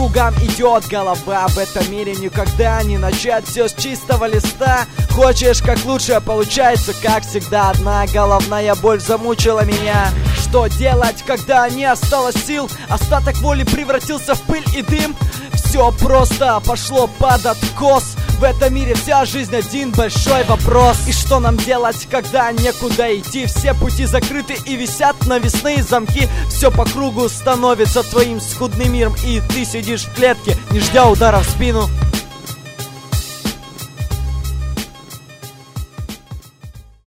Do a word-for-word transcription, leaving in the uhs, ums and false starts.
кругам идет голова. В этом мире никогда не начать все с чистого листа. Хочешь как лучше, получается как всегда. Одна головная боль замучила меня. Что делать, когда не осталось сил? Остаток воли превратился в пыль и дым. Все просто пошло под откос. В этом мире вся жизнь один большой вопрос. И что нам делать, когда некуда идти? Все пути закрыты и висят навесные замки. Все по кругу становится твоим скудным миром, и ты сидишь в клетке, не ждя удара в спину.